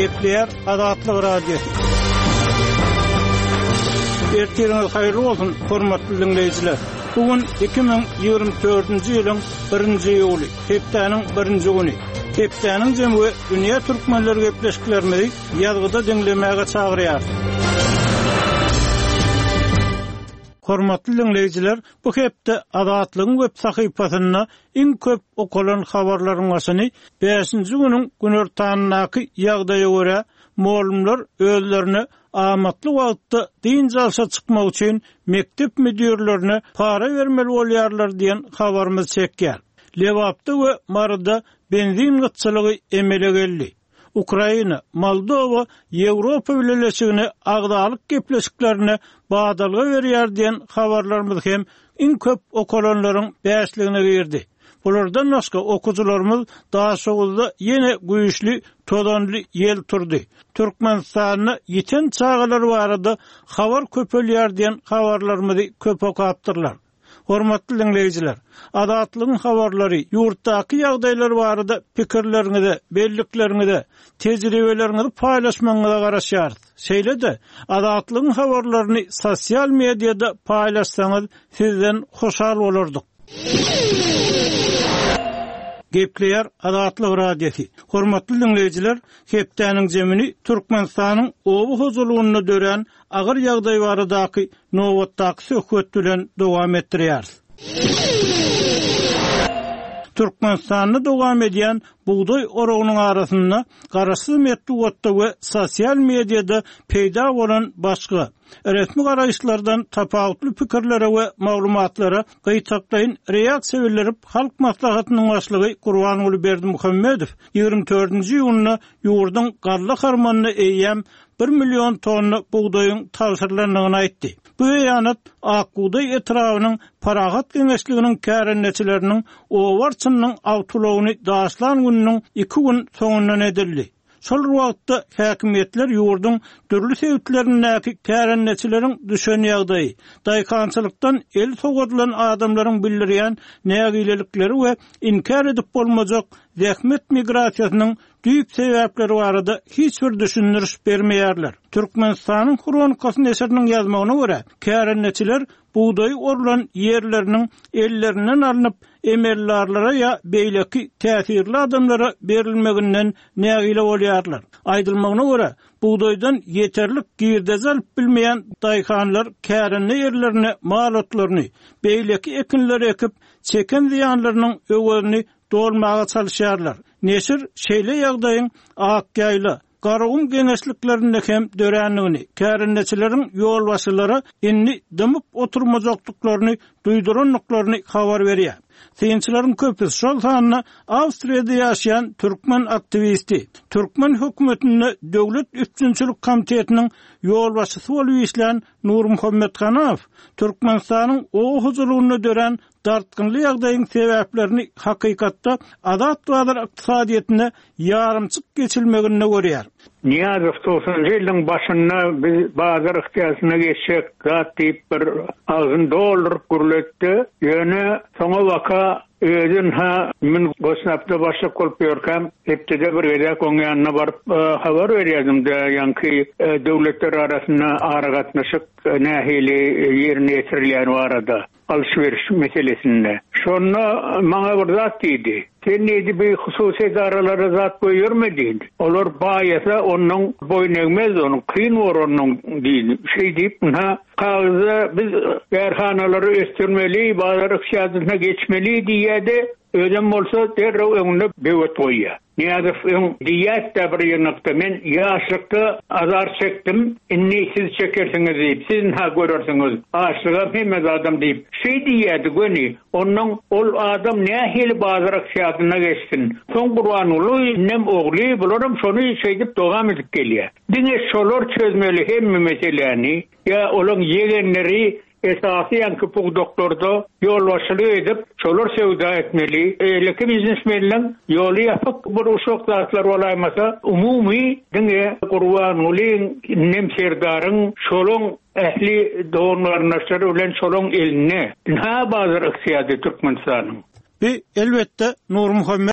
Gepler Adatlyk Radio. Ertiriniz hayırlı olsun, hormatly dinleyijiler. Bugün 2024-nji ýylyň 1-nji ýuly, hepdeniň 1-nji güni. Hepdeniň jemgy dünýä türkmenleri gepleşiklerini ýazgyda dinlemäge çagyrýar. Hormatly dinleyijiler, bu hepde Adatlygyň web sahypasyna iň köp okulan habarlaryň başyny 5-nji güniň günortanyňky ýagdaýa görä muallimler özlerini amatly wagtda din jalsa çykmak üçin mektep müdirlerine para bermeli bolýarlar diýen habarymyz çekýär. Lewapda we Marada benzin gıtçylygy emele geldi. Ukraina, Moldova, Ýewropa bileşigine agdalyk gepleşiklerini badalga berýär diýen habarlarymyz hem iň köp okulanlaryň bäşligine girdi. Bulardan başga okujularymyz daha şogulda ýene güýçli, todanly ýel turdy. Türkmenistanyny ýeten çağalar barada habar köpelýär diýen habarlarymyzy köp okapdyrlar. Hormatly dinleyijiler, Adatlygyň habarlary ýurtdaky ýagdaýlar barada pikirleriňizi, belliklerinizi, tejribeleriňizi paýlaşmaňyza garaşýar. Şeýle-de Adatlygyň habarlaryny sosial mediada paýlaşsaňyz sizden hoşal bolardyk. Gepler Adatlyk radiosi. Hormatly dinleyijiler, hepdeniň jemini Türkmenistanyň owu huzurlugyny dören agyr ýagdaý baradaky nowatdaky söhbet bilen dowam etdirýär. Türkmenistanyny dowam edýän buğday oragynyň arasynda garaşsyz metduatda we sosial mediada peýda bolan başga resmi garaýşlardan tapawutly pikirlere we maglumatlara gyýtaklaýyn reaksiýa bildirip halk maslahatynyň başlygy Gurbanuly Berdimuhammedow 24-nji ýylyna ýurdun garly harmanyny eýýäm 1 million tonna buğdaýyň taşyrlandygyny aýtdy. Bu beýanat Akbuğday etrawynyň Paragat Geňeşliginiň kärenneçileriniň owarçynyň awtulagyny daşlan gününiň 2 gün soňundan edildi. Şol wagtda häkimetler ýurdun dürli sebäpleriniň kärenneçileriň düşen ýagdaýy, daýkançylykdan el sogadylan adamlaryň bildirýän nägilelikleri we inkar edip bolmajak zähmet migrasiýasynyň düýp sebäpleri barada hiç bir düşündiriş bermeýärler. Türkmenistanyň Kronikasy neşriniň ýazmagyna görä, kärenneçiler buğday orulan yerlerinin ellerinden alınıp emellarlara ya beýleki täsirli adamlara berilmeginden nägile bolýarlar. Aýdylmagyna görä, buğdaydan yeterlik girdez alyp bilmeýän daýkanlar kärenli yerlerine malotlaryny, beýleki ekinleri ekip çeken ziýanlarynyň öwelini dolmaga çalışýarlar. Neşir şeýle ýagdaýyň Akgaýla Garagum geňeşliklerinde hem dörenligini, kärenneçileriň ýol başylary inni dymyp oturmajaklyklaryny, duýduranlyklaryny habar berýär. Synçylaryň köpüsi şol sanyna Awstriýada ýaşaýan türkmen aktivisti, türkmen hökümetine döwlet üçinçilik komitetiniň ýol başçysy bolup işlän Nur Muhammed Hanaw, Türkmenistanyň o huzurlugyny dören dartgynly ýagdaýyň sebäplerini hakykatda adat we ykdysadyetine ýarymçyk geçilmegine görýär. Niýazow 90-njy ýylyň başynda biz bazar ihtiýasyna geçsek, zat diýip bir $1,000 gürletdi. Ýöne soňa waka özün min gosnapda başlyk bolup ýörkäm, hepde bir gezek oň ýanyna baryp habar berýärdim de, ýanky döwletler arasynda aragatnaşyk nähili ýerine ýetirilýän barada alşveriş meselesinde. Şonu maňa bir zat diýdi. Sen neydi bir hususy idaralara zat goýurmedin? Olar baýasa onuň boyun egmez, onuň kyn onuň diýdi. Diýip, kagyza biz berhanalary östirmeli, bazar ykşadyna geçmeli diýdi. Ödem bolsa derrew öňüne bewet goýýar. Niýazow diýet de bir ýernekde men ýaşlykda azar çekdim, inni siz çekersiňiz diýip, siz ha görersiňiz. Aşlyga hemme adam diýip, şeý diýdi göni, onuň ol adam nähili bazar ykşadyna geçsin. Soň Gurbanuly nem ogly bularam şonu şeýdip dogam edip gelýär. Diňe şolar çözmeli hemme meseleni, ýa olaň ýegenleri esasiyan köpük doktorda yol başlığı edip şolar sevda etmeli. Eleki biznesmenlerin yolu yapıp bir uşak zatlar olaymasa umumi dine Gurbanulyň nemserdarın şolun ehli doğumlarınlaşları ulen şolun eline. Ha bazı ihtiyacı Türkmenistan'ın. Elbette Nur Muhammed